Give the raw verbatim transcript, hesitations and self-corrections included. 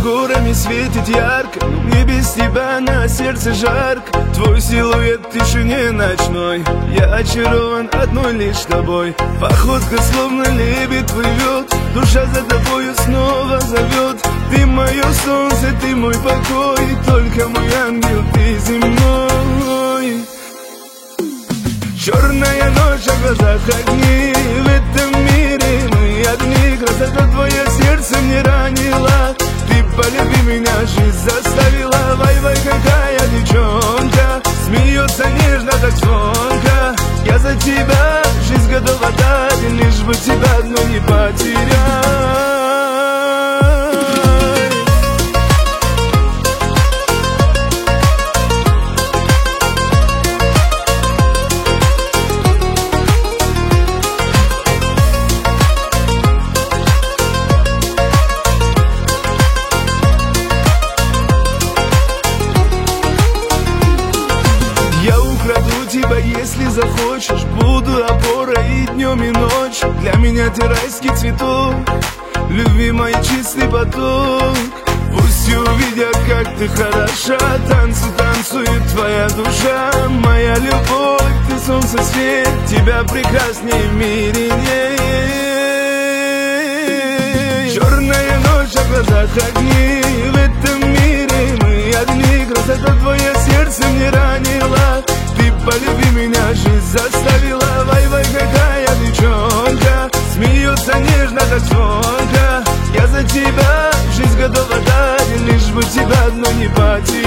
горами светит ярко, но мне без тебя на сердце жарко. Твой силуэт в тишине ночной, я очарован одной лишь тобой. Походка словно лебедь плывет, душа за тобою снова зовет. Ты мое солнце, ты мой покой, и только мой ангел, ты земной. Черная ночь, а в глазах огни, в этом мире мы одни. Красота твоя сердце мне ранила, ты полюби меня, жизнь заставила. Вай-вай, какая девчонка, смеется нежно так звонко. Я за тебя жизнь готова дать, лишь бы тебя одну не потерять. Тебя, если захочешь, буду опорой и днем, и ночью. Для меня ты райский цветок, любви моей чистый поток. Пусть увидят, как ты хороша, танцы танцует твоя душа. Моя любовь, ты солнце свет, тебя прекрасней в мире нет. Черная ночь, а в глазах огни, в этом мире мы одни. Красота твоя сердце мне ранила, ты полюби меня, жизнь заставила. Вай-вай, какая девчонка, смеется нежно так звонко. Я за тебя жизнь готова дать, лишь бы тебя одну не потерять.